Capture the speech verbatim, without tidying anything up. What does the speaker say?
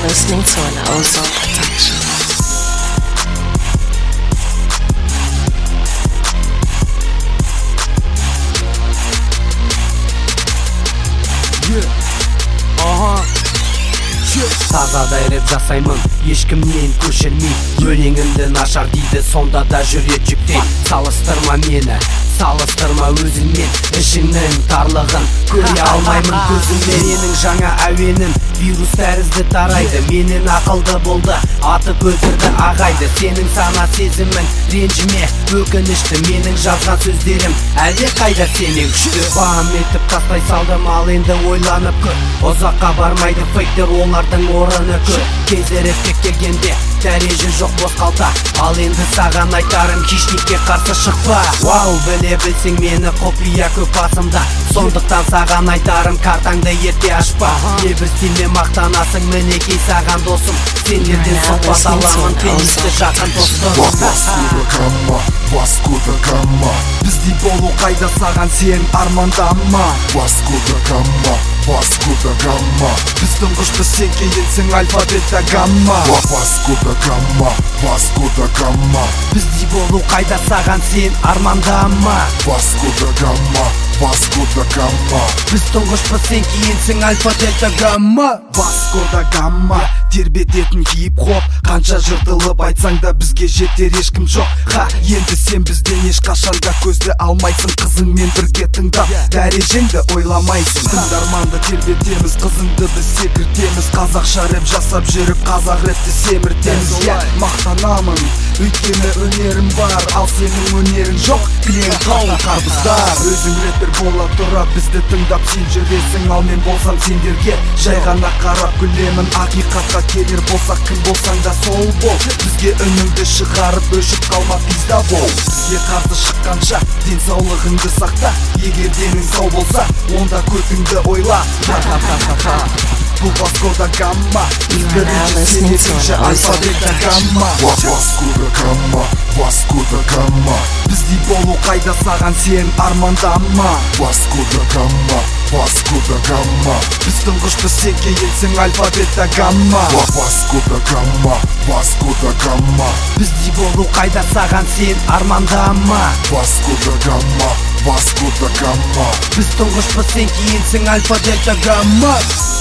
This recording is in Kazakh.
listening to an Ozone production. Тазадай рэп жасаймын, ешкімнен көшірмей. Өлеңімді нашар дейді, сонда да жүрет жүктей. Салыстырма мені, салыстырма өзіңмен. Ішіңнің тарлығын көре алмаймын көзіммен. Менің жаңа әуенім вирус тәрізді тарайды. Менен ақылды болды, аты көзірді ағайды. Сенің сана сезімін ренжіме, өкінішті. Менің жазған сөздерім әлде қайда сенен күшті. Бам етіп тастай салдым, ал енді ойланып көр. Ұзаққа бармайды фейктер, олардың орыны көп. Кездеріп келгенде дәреже жоқ бос қалта. Ал енді саған айтарым, хищникке қарсы шықпа. Вау, біле білсең мені құпия көп басымда. Сондықтан саған айтарым, картаңды ерте ашпа. Небір стильме мақтанасың, мінекей саған досым. Сендерден сұхбат аламын, пенисті жақын достым. Васкуда гама, Васкуда гама. Біздей болу қайда саған сен армандама. Васкуда гама, Васкуда гама. Біздің құшты сен кейінсің альфа-бета гамма. Васкуда гама, Васкуда гама. Біздей болу қайда саған сен армандама. Васкуда гама, Васкуда гама. Біз тұңғышпыз сен кейінсің альфа-бета гамма. Васкуда гама, тербететін хип-хоп. Қанша жыртылып айтсаң да бізге жетер ешкім жоқ. Ха, енді сен бізден ешқашанда көзді алмайсың. Қызыңмен бірге тыңдап, дәрежеңді ойламайсың. Тыңдарманды тербетеміз, қызыңды біз секіртеміз. Қазақша рэп жасап жүріп, қазақ рэпті семіртеміз. Я мақтанамын, өйткені өнерім бар, ал сенің өнерің жоқ. Кілең қауын қарбыздар. Өзің рэпер бола тұра бізді тыңдап сен жүресің, ал мен болсам сендерге жай ғана қарап күлемін. Ақиқатқа келер болсақ кім болсаң да сол бол. Бізге үніңді шығарып өшіп қалма, пизда бол. Бізге қарсы шыққанша денсаулығыңды сақта. Егер денің сау болса, онда көтіңді ойла. Бұл Васкуда гама, бірінші сен екінші альфа-бета гамма. Васкуда гама, Васкуда гама. Біздей болу қайда саған сен армандама. Васкуда гама, Васкуда гама. Біз тұңғышпыз сен кейінсің альфа-бета гамма. Васкуда гама, Васкуда гама. Біздей болу қайда саған сен армандама. Васкуда гама, Васкуда гама. Біз тұңғышпыз сен кейінсің альфа-бета гамма.